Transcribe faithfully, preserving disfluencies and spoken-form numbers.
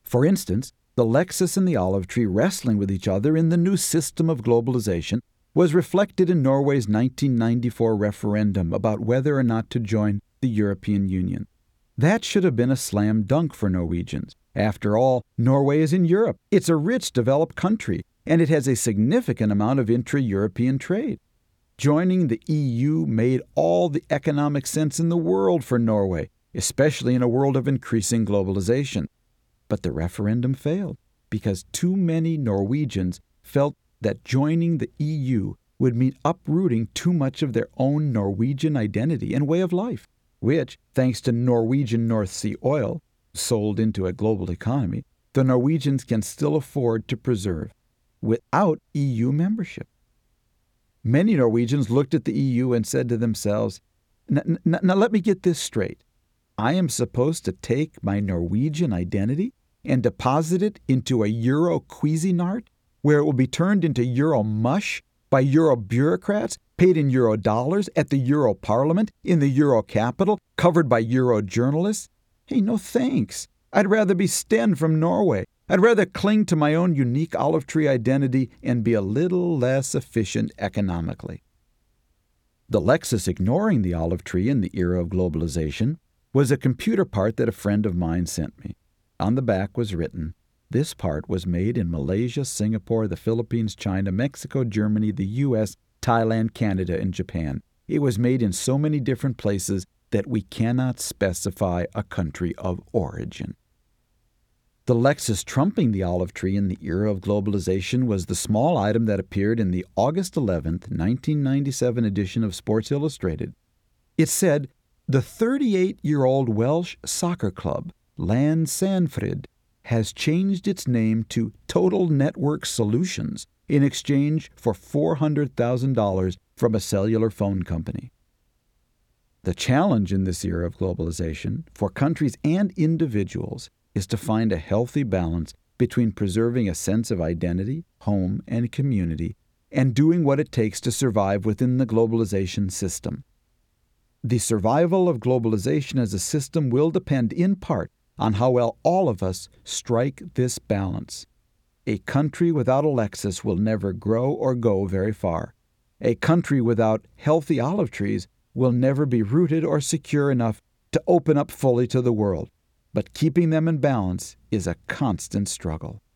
For instance, the Lexus and the olive tree wrestling with each other in the new system of globalization was reflected in Norway's nineteen ninety-four referendum about whether or not to join the European Union. That should have been a slam dunk for Norwegians. After all, Norway is in Europe. It's a rich, developed country, and it has a significant amount of intra-European trade. Joining the E U made all the economic sense in the world for Norway, especially in a world of increasing globalization. But the referendum failed because too many Norwegians felt that joining the E U would mean uprooting too much of their own Norwegian identity and way of life, which, thanks to Norwegian North Sea oil, sold into a global economy, the Norwegians can still afford to preserve without E U membership. Many Norwegians looked at the E U and said to themselves, now let me get this straight. I am supposed to take my Norwegian identity and deposit it into a Euro Cuisinart, where it will be turned into Euro mush by Euro bureaucrats, paid in Euro dollars, at the Euro Parliament, in the Euro capital, covered by Euro journalists? Hey, no thanks. I'd rather be Sten from Norway. I'd rather cling to my own unique olive tree identity and be a little less efficient economically. The Lexus ignoring the olive tree in the era of globalization was a computer part that a friend of mine sent me. On the back was written, "This part was made in Malaysia, Singapore, the Philippines, China, Mexico, Germany, the U S, Thailand, Canada, and Japan. It was made in so many different places that we cannot specify a country of origin." The Lexus trumping the olive tree in the era of globalization was the small item that appeared in the August eleventh, nineteen ninety-seven edition of Sports Illustrated. It said, "The thirty-eight-year-old Welsh soccer club, Llan Sanfrid, has changed its name to Total Network Solutions in exchange for four hundred thousand dollars from a cellular phone company." The challenge in this era of globalization, for countries and individuals, is to find a healthy balance between preserving a sense of identity, home, and community, and doing what it takes to survive within the globalization system. The survival of globalization as a system will depend in part on how well all of us strike this balance. A country without a Lexus will never grow or go very far. A country without healthy olive trees will never be rooted or secure enough to open up fully to the world. But keeping them in balance is a constant struggle.